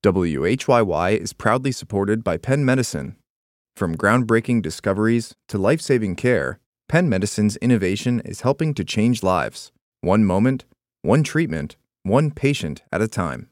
WHYY is proudly supported by Penn Medicine. From groundbreaking discoveries to life-saving care, Penn Medicine's innovation is helping to change lives, one moment, one treatment, one patient at a time.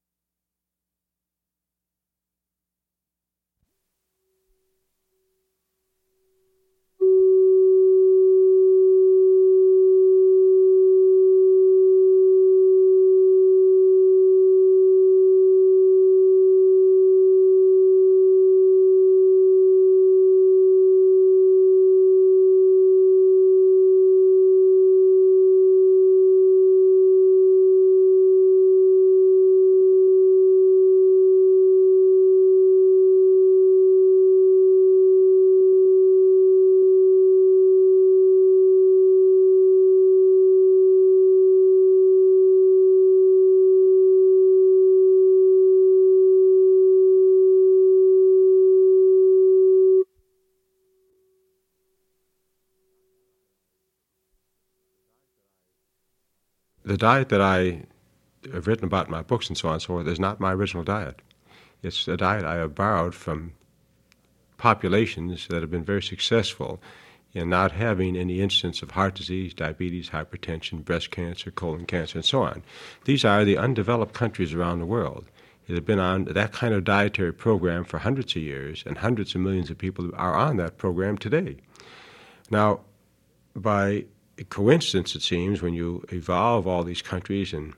The diet that I have written about in my books and so on and so forth is not my original diet. It's a diet I have borrowed from populations that have been very successful in not having any instance of heart disease, diabetes, hypertension, breast cancer, colon cancer, and so on. These are the undeveloped countries around the world. It have been on that kind of dietary program for hundreds of years, and hundreds of millions of people are on that program today. Now, by coincidence, it seems, when you evolve all these countries and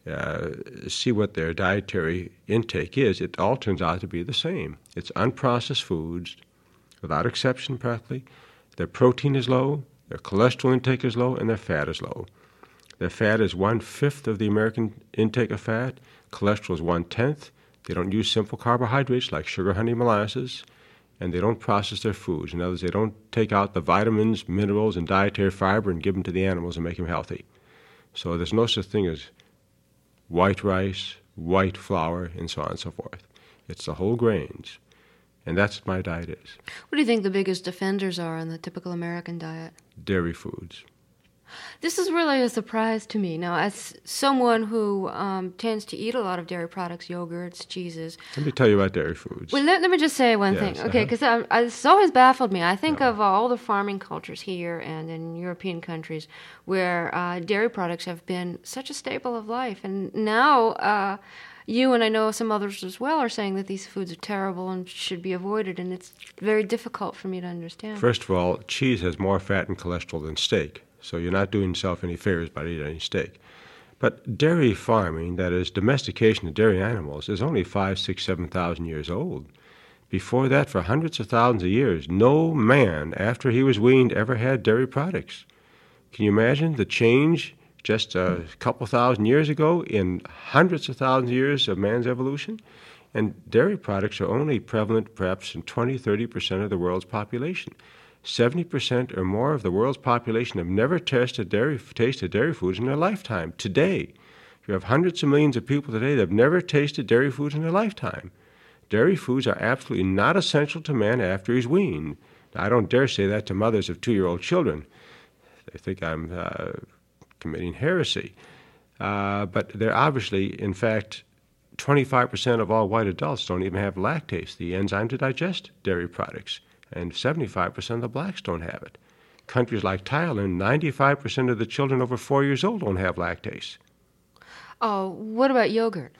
see what their dietary intake is, it all turns out to be the same. It's unprocessed foods, without exception practically. Their protein is low, their cholesterol intake is low, and their fat is low. Their fat is 1/5 of the American intake of fat. Cholesterol is 1/10. They don't use simple carbohydrates like sugar, honey, molasses, and they don't process their foods. In other words, they don't take out the vitamins, minerals, and dietary fiber and give them to the animals and make them healthy. So there's no such thing as white rice, white flour, and so on and so forth. It's the whole grains, and that's what my diet is. What do you think the biggest offenders are in the typical American diet? Dairy foods. This is really a surprise to me. Now, as someone who tends to eat a lot of dairy products, yogurts, cheeses. Let me tell you about dairy foods. Well, let me just say one thing, okay? Because it's always baffled me. I think of all the farming cultures here and in European countries where dairy products have been such a staple of life. And now you and I know some others as well are saying that these foods are terrible and should be avoided, and it's very difficult for me to understand. First of all, cheese has more fat and cholesterol than steak. So you're not doing yourself any favors by eating any steak. But dairy farming, that is, domestication of dairy animals, is only 5,000, 6,000, 7,000 years old. Before that, for hundreds of thousands of years, no man, after he was weaned, ever had dairy products. Can you imagine the change just a couple thousand years ago in hundreds of thousands of years of man's evolution? And dairy products are only prevalent perhaps in 20, 30% of the world's population. 70% or more of the world's population have never tasted dairy foods in their lifetime. Today, you have hundreds of millions of people today that have never tasted dairy foods in their lifetime. Dairy foods are absolutely not essential to man after he's weaned. Now, I don't dare say that to mothers of 2-year-old children. They think I'm committing heresy. But they're obviously, in fact, 25% of all white adults don't even have lactase, the enzyme to digest dairy products. And 75% of the blacks don't have it. Countries like Thailand, 95% of the children over 4 years old don't have lactase. Oh, what about yogurt?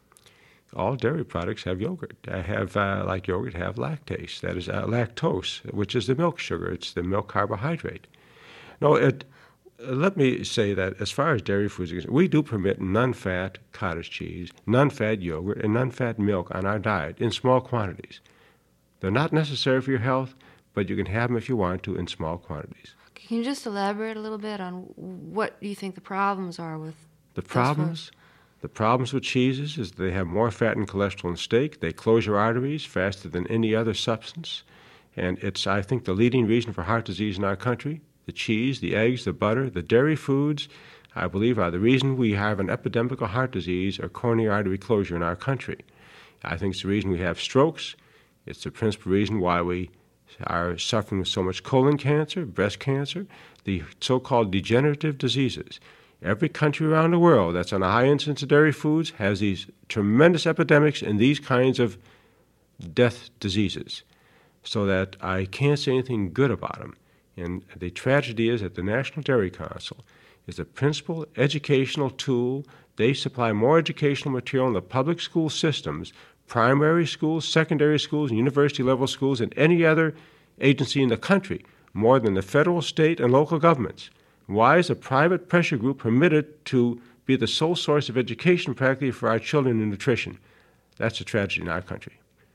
All dairy products have yogurt. Like yogurt, have lactase. That is lactose, which is the milk sugar. It's the milk carbohydrate. No, let me say that as far as dairy foods are concerned, we do permit non-fat cottage cheese, non-fat yogurt, and non-fat milk on our diet in small quantities. They're not necessary for your health, but you can have them if you want to in small quantities. Can you just elaborate a little bit on what you think the problems are with the problems? The problems with cheeses is they have more fat and cholesterol than steak. They close your arteries faster than any other substance. And it's, I think, the leading reason for heart disease in our country. The cheese, the eggs, the butter, the dairy foods, I believe, are the reason we have an epidemic of heart disease or coronary artery closure in our country. I think it's the reason we have strokes. It's the principal reason why we are suffering with so much colon cancer, breast cancer, the so-called degenerative diseases. Every country around the world that's on a high incidence of dairy foods has these tremendous epidemics and these kinds of death diseases, so that I can't say anything good about them. And the tragedy is that the National Dairy Council is the principal educational tool. They supply more educational material in the public school systems, primary schools, secondary schools, and university-level schools than any other agency in the country, more than the federal, state, and local governments. Why is a private pressure group permitted to be the sole source of education practically for our children in nutrition? That's a tragedy in our country.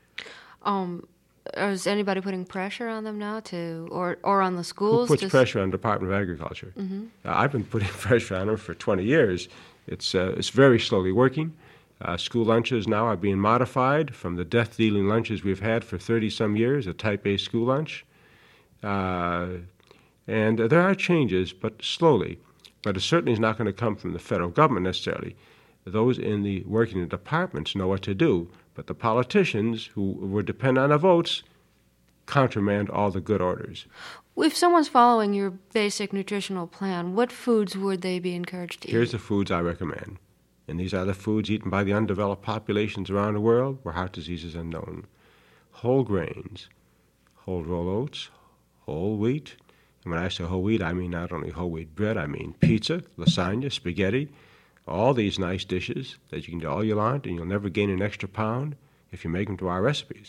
Is anybody putting pressure on them now or on the schools? Who puts pressure on the Department of Agriculture? Mm-hmm. I've been putting pressure on them for 20 years. It's very slowly working. School lunches now are being modified from the death-dealing lunches we've had for 30-some years, a Type A school lunch. And there are changes, but slowly. But it certainly is not going to come from the federal government necessarily. Those working in the departments know what to do, but the politicians who would depend on the votes countermand all the good orders. If someone's following your basic nutritional plan, what foods would they be encouraged to eat? Here's the foods I recommend. And these are the foods eaten by the undeveloped populations around the world where heart disease is unknown. Whole grains, whole roll oats, whole wheat. And when I say whole wheat, I mean not only whole wheat bread, I mean pizza, lasagna, spaghetti, all these nice dishes that you can do all you want, and you'll never gain an extra pound if you make them to our recipes.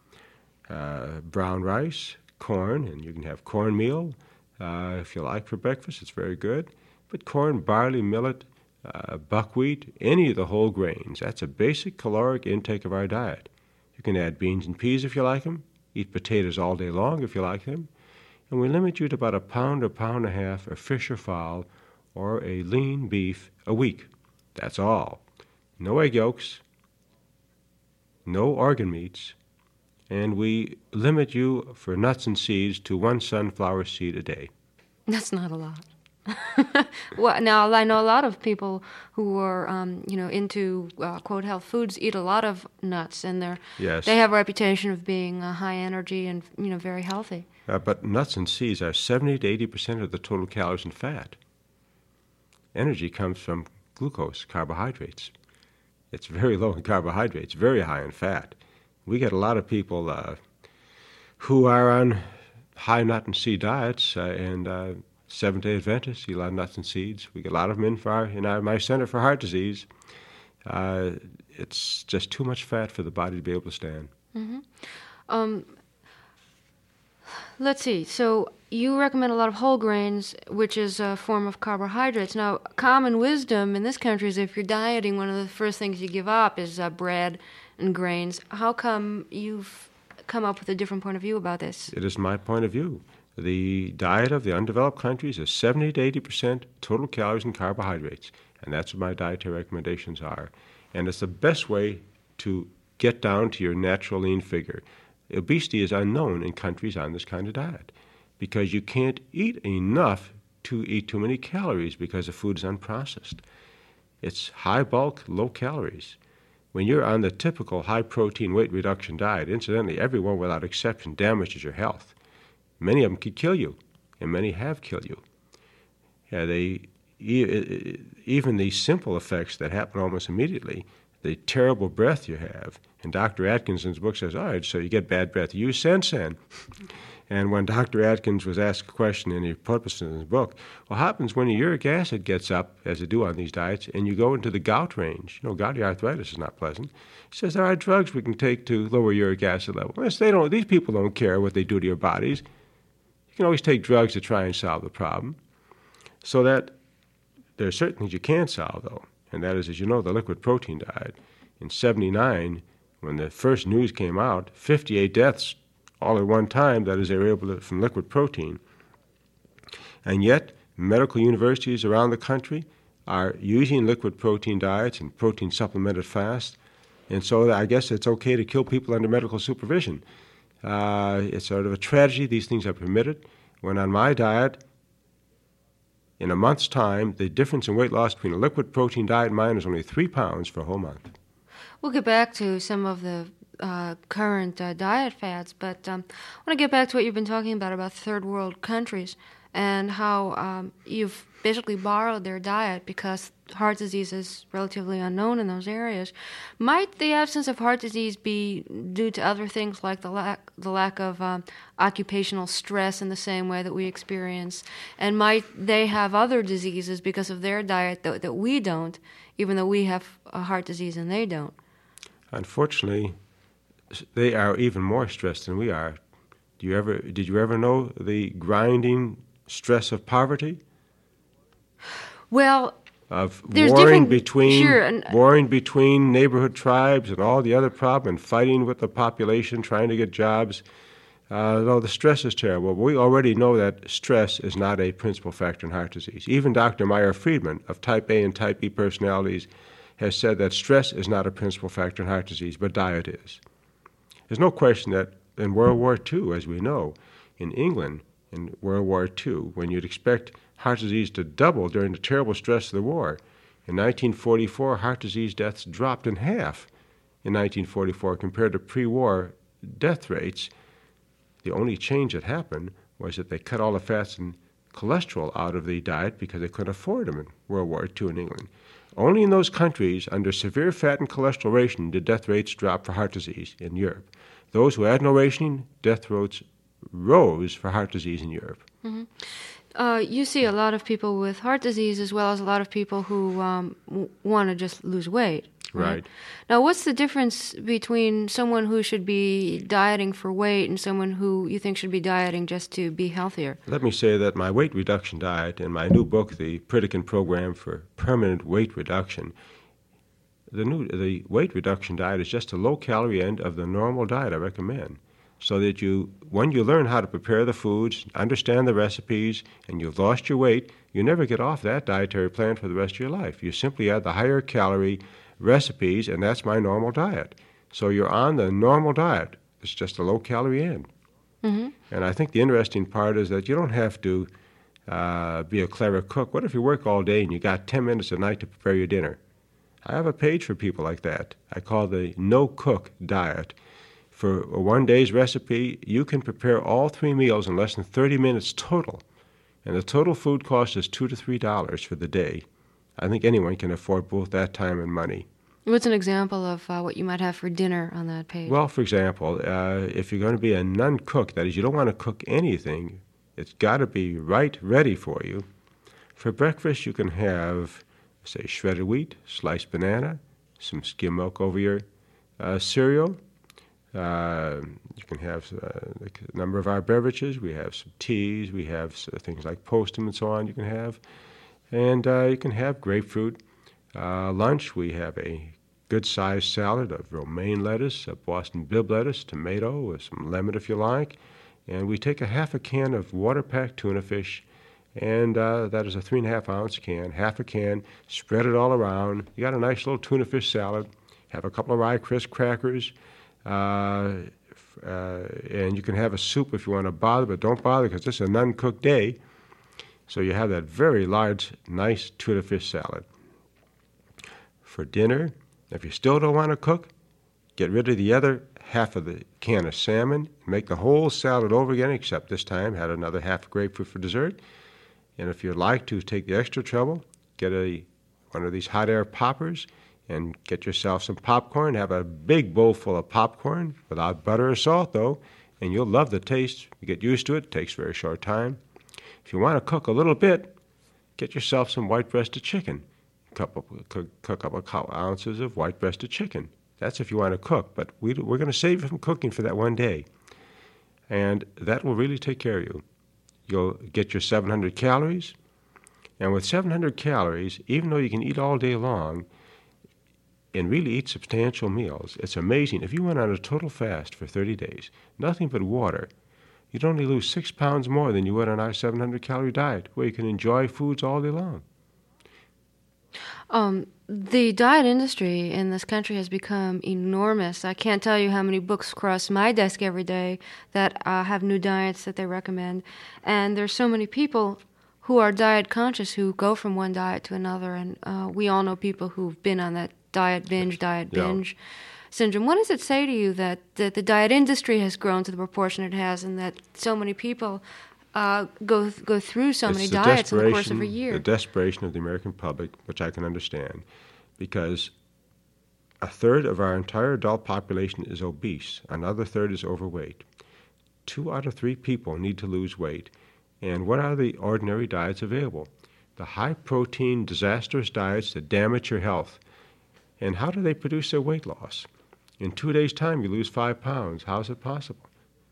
Brown rice, corn, and you can have cornmeal if you like for breakfast. It's very good. But corn, barley, millet, buckwheat, any of the whole grains, that's a basic caloric intake of our diet. You can add beans and peas if you like them. Eat potatoes all day long if you like them. And we limit you to about a pound or pound and a half of fish or fowl or a lean beef a week. That's all. No egg yolks, no organ meats, and we limit you for nuts and seeds to 1 sunflower seed a day. That's not a lot. Well, now I know a lot of people who are, into quote health foods eat a lot of nuts, and they have a reputation of being high energy and very healthy. But nuts and seeds are 70 to 80% of the total calories and fat. Energy comes from glucose, carbohydrates. It's very low in carbohydrates, very high in fat. We get a lot of people who are on high nut and seed diets, and Seventh-day Adventists eat a lot of nuts and seeds. We get a lot of them in my Center for Heart Disease. It's just too much fat for the body to be able to stand. Mm-hmm. Let's see. So you recommend a lot of whole grains, which is a form of carbohydrates. Now, common wisdom in this country is if you're dieting, one of the first things you give up is bread and grains. How come you've come up with a different point of view about this? It is my point of view. The diet of the undeveloped countries is 70 to 80% total calories and carbohydrates, and that's what my dietary recommendations are. And it's the best way to get down to your natural lean figure. Obesity is unknown in countries on this kind of diet because you can't eat enough to eat too many calories because the food is unprocessed. It's high bulk, low calories. When you're on the typical high protein weight reduction diet, incidentally, everyone without exception damages your health. Many of them could kill you, and many have killed you. Even the simple effects that happen almost immediately, the terrible breath you have. And Dr. Atkinson's book says, all right, so you get bad breath. Use Sensen. And when Dr. Atkins was asked a question, and he put this in his book, what happens when your uric acid gets up, as they do on these diets, and you go into the gout range? Gouty arthritis is not pleasant. He says there are drugs we can take to lower uric acid level. These people don't care what they do to your bodies. You can always take drugs to try and solve the problem. So that there are certain things you can't solve, though, and that is, as you know, the liquid protein diet. In 1979, when the first news came out, 58 deaths all at one time, that is, they were able to, from liquid protein. And yet, medical universities around the country are using liquid protein diets and protein supplemented fast, and so I guess it's okay to kill people under medical supervision. It's sort of a tragedy these things are permitted. When on my diet, in a month's time, the difference in weight loss between a liquid protein diet and mine is only 3 pounds for a whole month. We'll get back to some of the current diet fads, but I want to get back to what you've been talking about third world countries. and how you've basically borrowed their diet because heart disease is relatively unknown in those areas. Might the absence of heart disease be due to other things like the lack of occupational stress in the same way that we experience? And might they have other diseases because of their diet that we don't, even though we have a heart disease and they don't? Unfortunately, they are even more stressed than we are. Did you ever know the grinding stress of poverty? Well, of warring between neighborhood tribes and all the other problems, and fighting with the population, trying to get jobs. No, the stress is terrible. We already know that stress is not a principal factor in heart disease. Even Dr. Meyer Friedman of type A and type B personalities has said that stress is not a principal factor in heart disease, but diet is. There's no question that in World War II, as we know, in England in World War II, when you'd expect heart disease to double during the terrible stress of the war, in 1944, heart disease deaths dropped in half in 1944 compared to pre-war death rates. The only change that happened was that they cut all the fats and cholesterol out of the diet because they couldn't afford them in World War II in England. Only in those countries under severe fat and cholesterol rationing did death rates drop for heart disease in Europe. Those who had no rationing, death rates rose for heart disease in Europe. Mm-hmm. You see a lot of people with heart disease as well as a lot of people who want to just lose weight. Right. Now, what's the difference between someone who should be dieting for weight and someone who you think should be dieting just to be healthier? Let me say that my weight reduction diet in my new book, The Pritikin Program for Permanent Weight Reduction, the weight reduction diet is just a low-calorie end of the normal diet I recommend, so that when you learn how to prepare the foods, understand the recipes, and you've lost your weight, you never get off that dietary plan for the rest of your life. You simply add the higher calorie recipes, and that's my normal diet. So you're on the normal diet. It's just a low-calorie end. Mm-hmm. And I think the interesting part is that you don't have to be a clever cook. What if you work all day and you got 10 minutes a night to prepare your dinner? I have a page for people like that. I call the no-cook diet. For a 1 day's recipe, you can prepare all 3 meals in less than 30 minutes total. And the total food cost is $2 to $3 for the day. I think anyone can afford both that time and money. What's an example of what you might have for dinner on that page? Well, for example, if you're going to be a non-cook, that is, you don't want to cook anything, it's got to be ready for you. For breakfast, you can have, say, shredded wheat, sliced banana, some skim milk over your cereal. You can have a number of our beverages. We have some teas. We have things like Postum and so on you can have. And you can have grapefruit. Lunch, we have a good-sized salad of romaine lettuce, a Boston Bibb lettuce, tomato, some lemon if you like. And we take a half a can of water-packed tuna fish, and that is a 3.5-ounce can, half a can, spread it all around. You got a nice little tuna fish salad. Have a couple of rye crisp crackers. And you can have a soup if you want to bother, but don't bother because this is a non-cooked day. So you have that very large, nice tuna fish salad. For dinner, if you still don't want to cook, get rid of the other half of the can of salmon, make the whole salad over again, except this time had another half of grapefruit for dessert. And if you'd like to take the extra trouble, get one of these hot air poppers and get yourself some popcorn. Have a big bowl full of popcorn without butter or salt, though, and you'll love the taste. You get used to it. It takes a very short time. If you want to cook a little bit, get yourself some white-breasted chicken. Cook a couple of ounces of white-breasted chicken. That's if you want to cook, but we're going to save you from cooking for that 1 day. And that will really take care of you. You'll get your 700 calories, and with 700 calories, even though you can eat all day long, and really eat substantial meals, it's amazing. If you went on a total fast for 30 days, nothing but water, you'd only lose 6 pounds more than you would on our 700-calorie diet, where you can enjoy foods all day long. The diet industry in this country has become enormous. I can't tell you how many books cross my desk every day that have new diets that they recommend. And there's so many people who are diet conscious who go from one diet to another. And we all know people who've been on that diet binge syndrome. What does it say to you that the diet industry has grown to the proportion it has and that so many people go through so many diets in the course of a year. The desperation of the American public, which I can understand, because a third of our entire adult population is obese. Another third is overweight. 2 out of 3 people need to lose weight. And what are the ordinary diets available? The high-protein, disastrous diets that damage your health. And how do they produce their weight loss? In 2 days' time, you lose 5 pounds. How is it possible?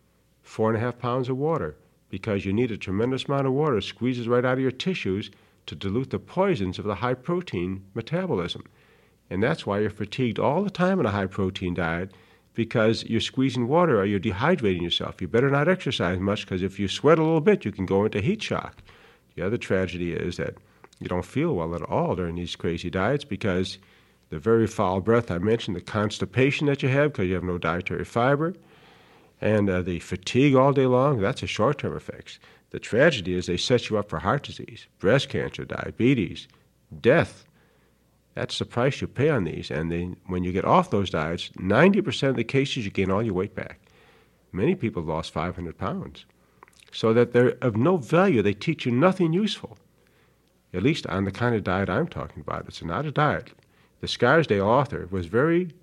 4.5 pounds of water, because you need a tremendous amount of water squeezes right out of your tissues to dilute the poisons of the high-protein metabolism. And that's why you're fatigued all the time on a high-protein diet, because you're squeezing water or you're dehydrating yourself. You better not exercise much, because if you sweat a little bit, you can go into heat shock. The other tragedy is that you don't feel well at all during these crazy diets, because the very foul breath I mentioned, the constipation that you have because you have no dietary fiber, and the fatigue all day long, that's a short-term effects. The tragedy is they set you up for heart disease, breast cancer, diabetes, death. That's the price you pay on these. And then when you get off those diets, 90% of the cases you gain all your weight back. Many people lost 500 pounds. So that they're of no value. They teach you nothing useful, at least on the kind of diet I'm talking about. It's not a diet. The Scarsdale author was very,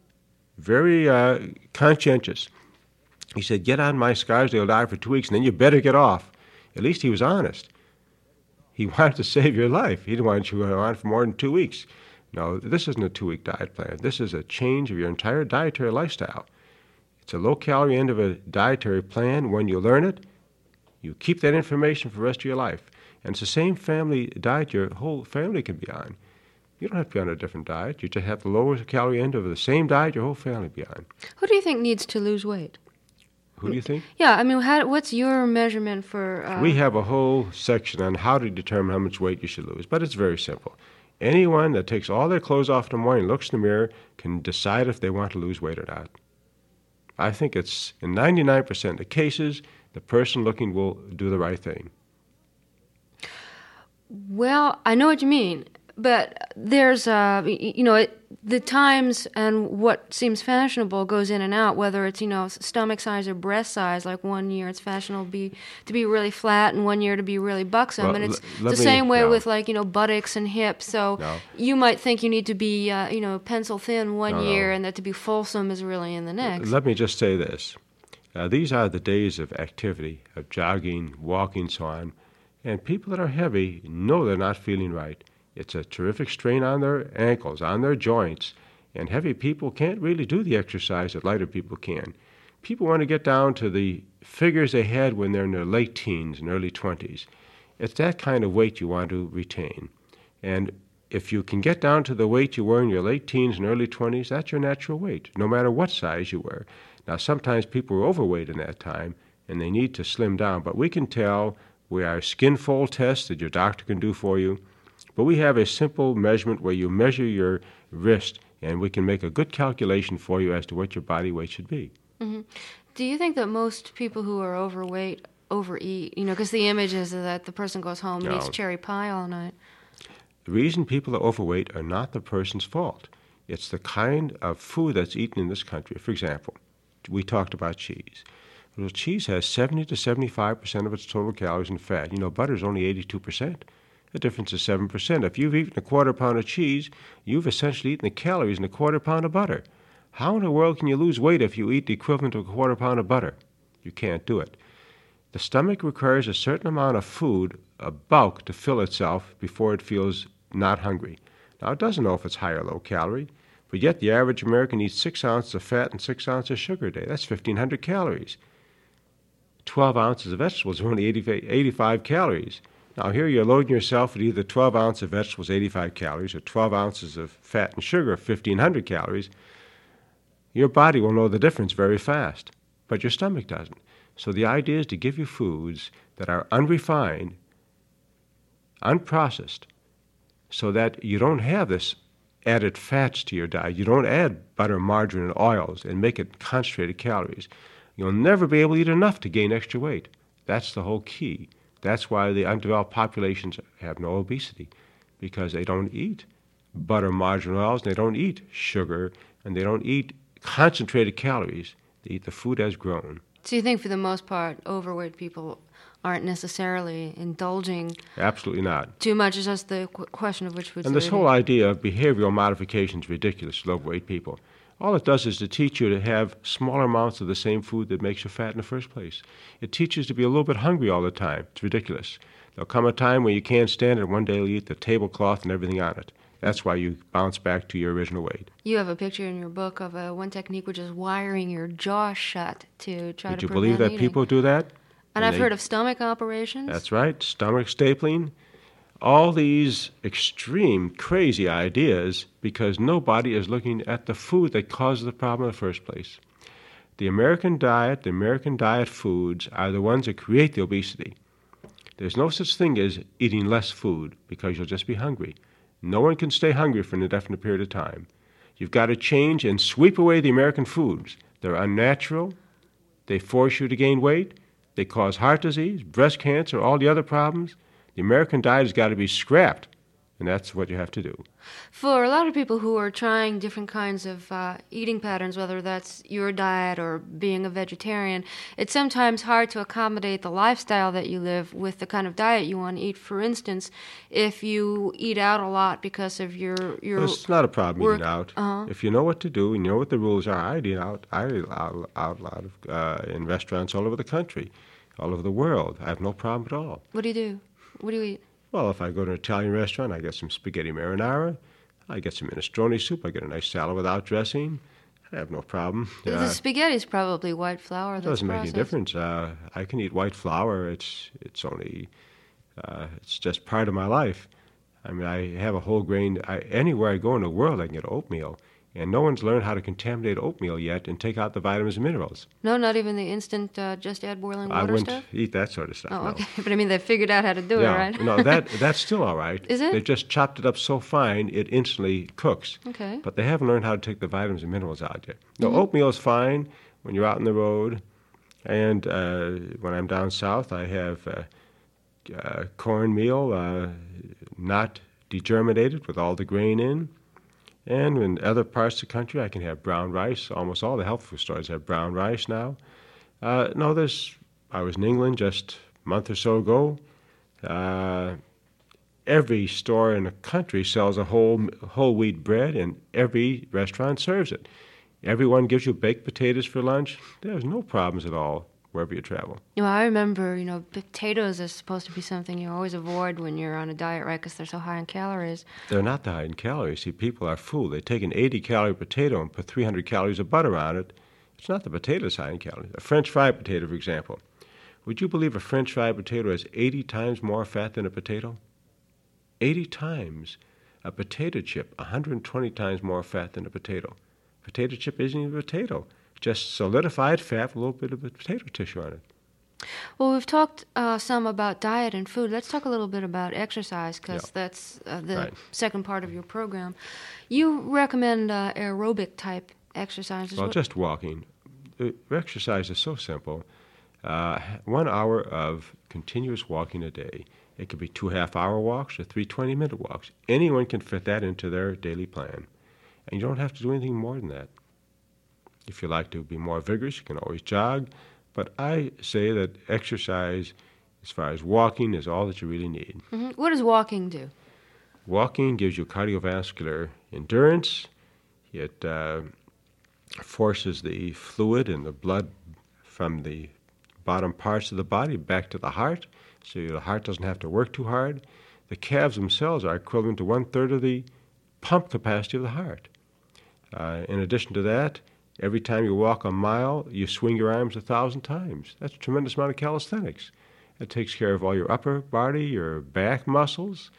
very conscientious. He said, get on my Scarsdale diet for 2 weeks, and then you better get off. At least he was honest. He wanted to save your life. He didn't want you on for more than 2 weeks. No, this isn't a 2-week diet plan. This is a change of your entire dietary lifestyle. It's a low-calorie end of a dietary plan. When you learn it, you keep that information for the rest of your life. And it's the same family diet your whole family can be on. You don't have to be on a different diet. You just have the lower calorie end of the same diet your whole family be on. Who do you think needs to lose weight? Who do you think? Yeah, I mean, what's your measurement for... We have a whole section on how to determine how much weight you should lose, but it's very simple. Anyone that takes all their clothes off in the morning, looks in the mirror, can decide if they want to lose weight or not. I think it's, in 99% of the cases, the person looking will do the right thing. Well, I know what you mean, but there's, the times and what seems fashionable goes in and out, whether it's, stomach size or breast size. Like 1 year it's fashionable to be really flat and 1 year to be really buxom. Well, and it's the same way with buttocks and hips. So you might think you need to be, pencil thin one year and that to be fulsome is really in the next. Let me just say this. These are the days of activity, of jogging, walking, so on. And people that are heavy know they're not feeling right. It's a terrific strain on their ankles, on their joints, and heavy people can't really do the exercise that lighter people can. People want to get down to the figures they had when they're in their late teens and early 20s. It's that kind of weight you want to retain. And if you can get down to the weight you were in your late teens and early 20s, that's your natural weight, no matter what size you were. Now, sometimes people are overweight in that time, and they need to slim down, but we can tell. We have skin fold tests that your doctor can do for you. But we have a simple measurement where you measure your wrist, and we can make a good calculation for you as to what your body weight should be. Mm-hmm. Do you think that most people who are overweight overeat? Because the image is that the person goes home and eats cherry pie all night. The reason people are overweight are not the person's fault. It's the kind of food that's eaten in this country. For example, we talked about cheese. Well, cheese has 70 to 75% of its total calories and fat. Butter is only 82%. The difference is 7%. If you've eaten a quarter pound of cheese, you've essentially eaten the calories in a quarter pound of butter. How in the world can you lose weight if you eat the equivalent of a quarter pound of butter? You can't do it. The stomach requires a certain amount of food, a bulk, to fill itself before it feels not hungry. Now, it doesn't know if it's high or low calorie, but yet the average American eats 6 ounces of fat and 6 ounces of sugar a day. That's 1,500 calories. 12 ounces of vegetables are only 85 calories. Now, here you're loading yourself with either 12 ounces of vegetables, 85 calories, or 12 ounces of fat and sugar, 1,500 calories. Your body will know the difference very fast, but your stomach doesn't. So the idea is to give you foods that are unrefined, unprocessed, so that you don't have this added fats to your diet. You don't add butter, margarine, and oils and make it concentrated calories. You'll never be able to eat enough to gain extra weight. That's the whole key. That's why the undeveloped populations have no obesity, because they don't eat butter, margarine, oils, and they don't eat sugar, and they don't eat concentrated calories. They eat the food as grown. So you think for the most part, overweight people aren't necessarily indulging? Absolutely not. Too much is just the question of which foods. And this whole idea of behavioral modification is ridiculous to overweight people. All it does is to teach you to have smaller amounts of the same food that makes you fat in the first place. It teaches you to be a little bit hungry all the time. It's ridiculous. There'll come a time when you can't stand it, and one day you'll eat the tablecloth and everything on it. That's why you bounce back to your original weight. You have a picture in your book of one technique which is wiring your jaw shut to try Would to you prevent believe that eating. people do that? And I've heard of stomach operations. That's right, stomach stapling. All these extreme, crazy ideas because nobody is looking at the food that causes the problem in the first place. The American diet foods are the ones that create the obesity. There's no such thing as eating less food because you'll just be hungry. No one can stay hungry for an indefinite period of time. You've got to change and sweep away the American foods. They're unnatural. They force you to gain weight. They cause heart disease, breast cancer, all the other problems. The American diet has got to be scrapped, and that's what you have to do. For a lot of people who are trying different kinds of eating patterns, whether that's your diet or being a vegetarian, it's sometimes hard to accommodate the lifestyle that you live with the kind of diet you want to eat. For instance, if you eat out a lot because of your Well, it's not a problem work, eating out. If you know what to do and you know what the rules are, I eat out in restaurants all over the country, all over the world. I have no problem at all. What do you do? What do you eat? Well, if I go to an Italian restaurant, I get some spaghetti marinara. I get some minestrone soup. I get a nice salad without dressing. I have no problem. The spaghetti is probably white flour. It doesn't make any difference. I can eat white flour. It's just part of my life. I mean, I have a whole grain. Anywhere I go in the world, I can get oatmeal. And no one's learned how to contaminate oatmeal yet and take out the vitamins and minerals. No, not even the instant just add boiling water I wouldn't stuff? eat that sort of stuff. Oh, no. okay. But I mean, they figured out how to do it, right? No, that's still all right. Is it? They've just chopped it up so fine it instantly cooks. Okay. But they haven't learned how to take the vitamins and minerals out yet. No, oatmeal is fine when you're out on the road. And when I'm down south, I have cornmeal, not degerminated with all the grain in. And in other parts of the country, I can have brown rice. Almost all the health food stores have brown rice now. I was in England just a month or so ago. Every store in the country sells a whole wheat bread, and every restaurant serves it. Everyone gives you baked potatoes for lunch. There's no problems at all wherever you travel. Well, I remember, potatoes are supposed to be something you always avoid when you're on a diet, right? Because they're so high in calories. They're not that high in calories. See, people are fooled. They take an 80-calorie potato and put 300 calories of butter on it. It's not the potato's high in calories. A French fried potato, for example. Would you believe a French fried potato has 80 times more fat than a potato? 80 times. A potato chip, 120 times more fat than a potato. Potato chip isn't even a potato. Just solidified fat with a little bit of potato tissue on it. Well, we've talked some about diet and food. Let's talk a little bit about exercise, because that's the second part of your program. You recommend aerobic-type exercises. Well, just walking. Exercise is so simple. 1 hour of continuous walking a day. It could be 2 half-hour walks or 3 20-minute walks. Anyone can fit that into their daily plan. And you don't have to do anything more than that. If you like to be more vigorous, you can always jog. But I say that exercise, as far as walking, is all that you really need. Mm-hmm. What does walking do? Walking gives you cardiovascular endurance. It forces the fluid and the blood from the bottom parts of the body back to the heart, so the heart doesn't have to work too hard. The calves themselves are equivalent to 1/3 of the pump capacity of the heart. In addition to that, every time you walk a mile, you swing your arms 1,000 times. That's a tremendous amount of calisthenics. It takes care of all your upper body, your back muscles.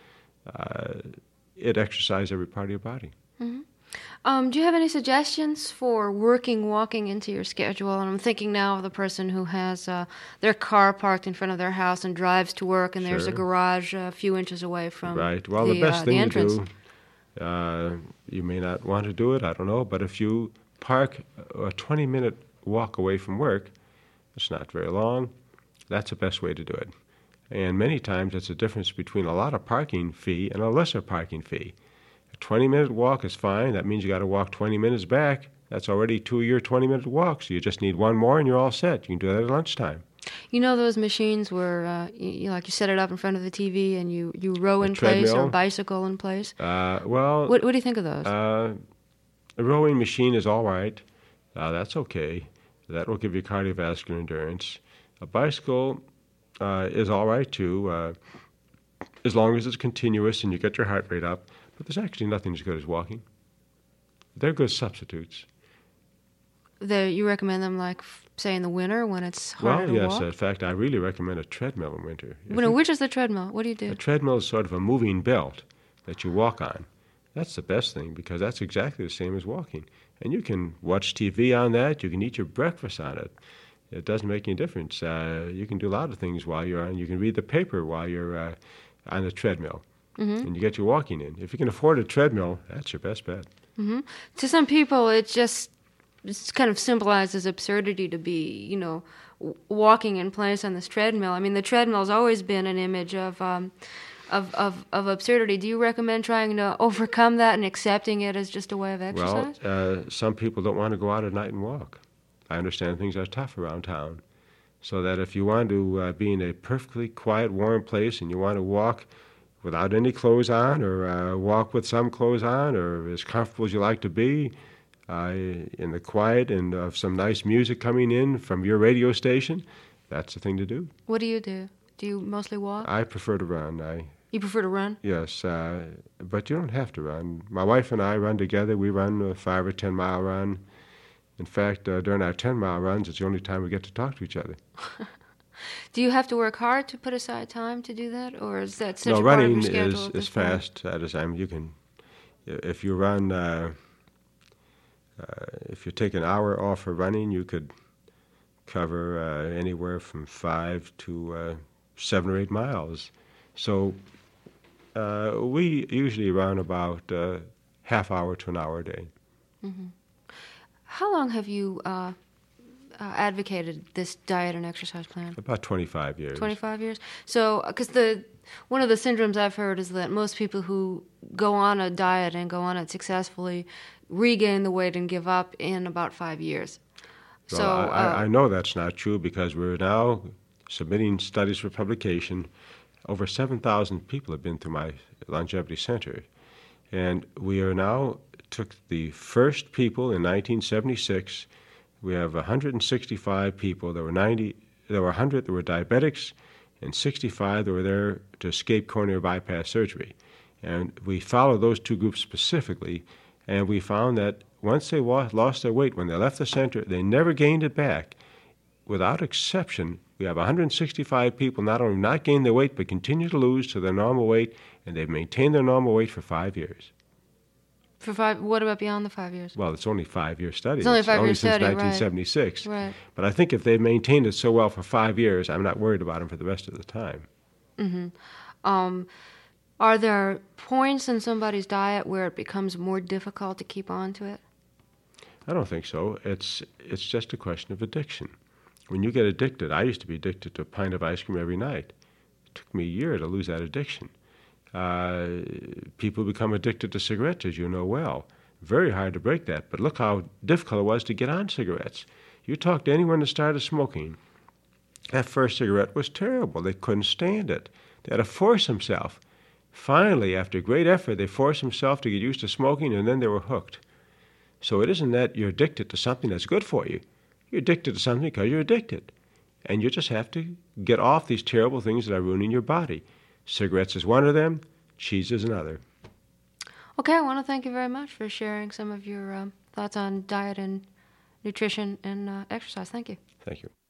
It exercises every part of your body. Mm-hmm. Do you have any suggestions for working walking into your schedule? And I'm thinking now of the person who has their car parked in front of their house and drives to work, and there's a garage a few inches away from Well, the best thing entrance. to do, you may not want to do it, I don't know, but if you park a 20-minute walk away from work, it's not very long, that's the best way to do it. And many times it's the difference between a lot of parking fee and a lesser parking fee. A 20-minute walk is fine. That means you got to walk 20 minutes back. That's already 2 of your 20-minute walks. So you just need one more and you're all set. You can do that at lunchtime. You know those machines where you set it up in front of the TV and you row in place or bicycle in place? What do you think of those? A rowing machine is all right. That's okay. That will give you cardiovascular endurance. A bicycle is all right too, as long as it's continuous and you get your heart rate up. But there's actually nothing as good as walking. They're good substitutes. You recommend them, like, say, in the winter when it's harder to walk? Well, yes. In fact, I really recommend a treadmill in winter. Which is the treadmill? What do you do? A treadmill is sort of a moving belt that you walk on. That's the best thing because that's exactly the same as walking. And you can watch TV on that. You can eat your breakfast on it. It doesn't make any difference. You can do a lot of things while you're on. You can read the paper while you're on the treadmill. Mm-hmm. And you get your walking in. If you can afford a treadmill, that's your best bet. Mm-hmm. To some people, it's kind of symbolizes absurdity to be, walking in place on this treadmill. I mean, the treadmill's always been an image of absurdity. Do you recommend trying to overcome that and accepting it as just a way of exercise? Well, some people don't want to go out at night and walk. I understand things are tough around town. So that if you want to be in a perfectly quiet, warm place and you want to walk without any clothes on or walk with some clothes on or as comfortable as you like to be, in the quiet and of some nice music coming in from your radio station, that's the thing to do. What do you do? Do you mostly walk? I prefer to run. You prefer to run? Yes, but you don't have to run. My wife and I run together. We run a 5 or 10 mile run. In fact, during our 10-mile runs, it's the only time we get to talk to each other. Do you have to work hard to put aside time to do that, or is that such a part of your schedule? No, running is fast. You can, if you run, if you take an hour off for running, you could cover anywhere from 5 to 7 or 8 miles. So we usually run about half hour to an hour a day. Mm-hmm. How long have you advocated this diet and exercise plan? About 25 years. 25 years? So, because one of the syndromes I've heard is that most people who go on a diet and go on it successfully regain the weight and give up in about 5 years. Well, so I know that's not true because we're now submitting studies for publication. Over 7,000 people have been through my longevity center. And we are now took the first people in 1976. We have 165 people. There were 100 that were diabetics and 65 that were there to escape coronary bypass surgery. And we followed those two groups specifically, and we found that once they lost their weight, when they left the center, they never gained it back. Without exception, we have 165 people not only not gained their weight, but continue to lose to their normal weight, and they've maintained their normal weight for 5 years. For 5, what about beyond the 5 years? Well, it's only 5-year study. It's only a 5-year study, since 1976. Right. But I think if they've maintained it so well for 5 years, I'm not worried about them for the rest of the time. Mm-hmm. Are there points in somebody's diet where it becomes more difficult to keep on to it? I don't think so. It's just a question of addiction. When you get addicted, I used to be addicted to a pint of ice cream every night. It took me a year to lose that addiction. People become addicted to cigarettes, as you know well. Very hard to break that, but look how difficult it was to get on cigarettes. You talk to anyone that started smoking, that first cigarette was terrible. They couldn't stand it. They had to force themselves. Finally, after great effort, they forced themselves to get used to smoking, and then they were hooked. So it isn't that you're addicted to something that's good for you. You're addicted to something because you're addicted. And you just have to get off these terrible things that are ruining your body. Cigarettes is one of them. Cheese is another. Okay, I want to thank you very much for sharing some of your thoughts on diet and nutrition and exercise. Thank you. Thank you.